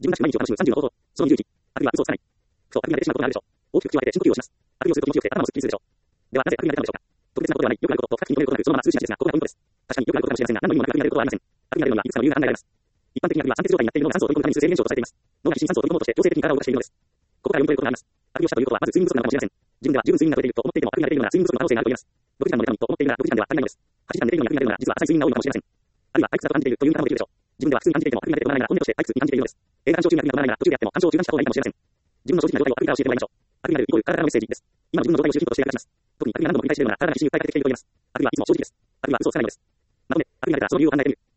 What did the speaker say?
自分らしく毎日を楽しむ30の方法。その20日。あるいは嘘をつかない。ふと、あくびが出てしまうことがあるでしょう。大きく口を開けて深呼吸をします。あくびをすると気持ちよくて頭もすっきりするでしょう。では、なぜあくびが出たのでしょうか。特別なことではない、よくあることと深く認めることなく、そのまま数字なしですが、ここがポイントです。確かによくあることかもしれませんが、何の意味もなくあくびが出ることはありません。あくびが出るのには、いくつかの理由が考えられます。一般的にあくびは酸欠状態になっているのが酸素を取り込むために数制限症とされています。脳が必死に酸素を取り込もうとして強制的に体を動かしているのです。ここから読み取れることがあります。あくびをしたということは、まず睡眠不足なのかもしれません。自分では十分睡眠が取れていると思っていても、あくびが出ているのが睡眠不足の可能性があると言えます。6時間の寝たのにと思っているが、6時間では足りないのです。8時間寝ているのにあくびが出るのは、実は浅い睡眠が多いのかもしれません。あるいは退屈だと感じているという見方もできるでしょう。自分では普通に感じていても、あくびが出てこないなら本音として退屈に感じているのです。映画鑑賞中にあくびが止まらないなら、途中でやっても鑑賞を中断した方がいいかもしれません。自分の正直な状態をあくびから教えてもらいましょう。あくびが出るイコール体からのメッセージです。今の自分の状態を主人公として描きます。特にあくびが何度も繰り返しているのなら、体が必死に訴えかけてきていると言えます。あくびは、いつも正直です。あくびは嘘をつかないのです。まとめ、あくびが出たらその理由を考えてみる。